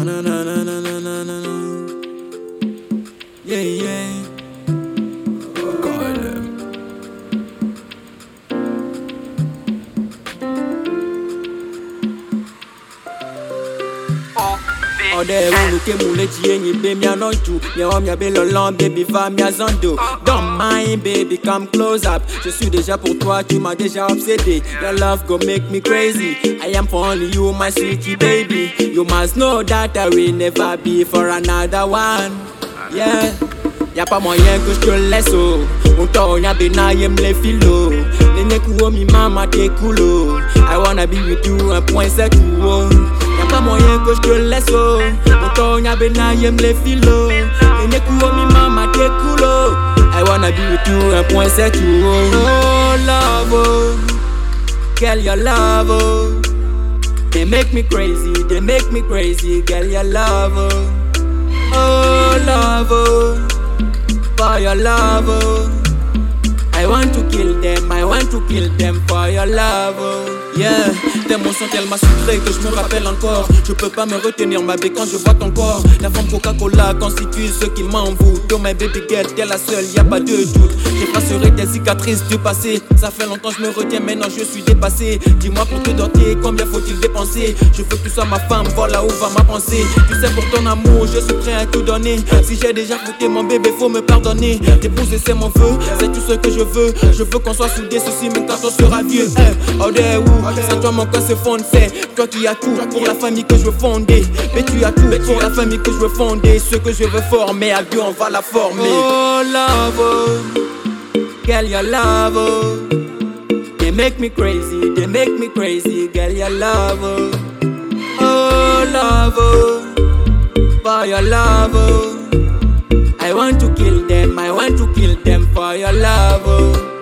na na na na na na na na. Yeah, yeah. Ode ulu ke mule chie ni be mi anonju. Mi om ya be lolon baby va mi azando. Don't mind baby come close up. Je suis déjà pour toi, tu m'as déjà obsédé. Your love go make me crazy. I am for only you my sweetie baby. You must know that I will never be for another one. Yeah. Y'a pas moyen que je te laisse oh. On t'en y'a bena yem les filos. Nene kuo mi mama te kulo. I wanna be with you 1.7 oh. Y'a pas moyen que je te laisse oh. On t'en y'a bena yem les filos. Nene kuo mi mama te kulo. I wanna be with you 1.7 oh. Oh love oh. Girl your love oh. They make me crazy, they make me crazy. Girl your love oh. Oh love oh. For your love, oh. I want to kill them, I want to kill them for your love, oh. Yeah, tes mots sont tellement sucrés que je me rappelle encore. Je peux pas me retenir ma baie quand je vois ton corps. La forme Coca-Cola constitue ce qui m'envoûte. Oh my baby girl, t'es la seule, y a pas de doute. J'effacerai tes cicatrices du passé. Ça fait longtemps je me retiens, maintenant je suis dépassé. Dis-moi pour te doter, combien faut-il dépenser? Je veux que tu sois ma femme, voilà où va ma pensée. Tu sais pour ton amour, je suis prêt à tout donner. Si j'ai déjà fouté mon bébé, faut me pardonner. T'épouser c'est mon vœu, c'est tout ce que je veux. Je veux qu'on soit soudés, ceci même quand on sera vieux. Oh there où, sans toi mon cœur se fonde. C'est toi qui as tout pour la famille que je veux fonder. Mais tu as tout pour la famille que je veux fonder. Ce que je veux former, à Dieu on va la former. Oh love oh. Girl your love oh. They make me crazy, they make me crazy. Girl your love oh. Oh love oh. For your love oh. I want to kill them, I want to kill them for your love oh.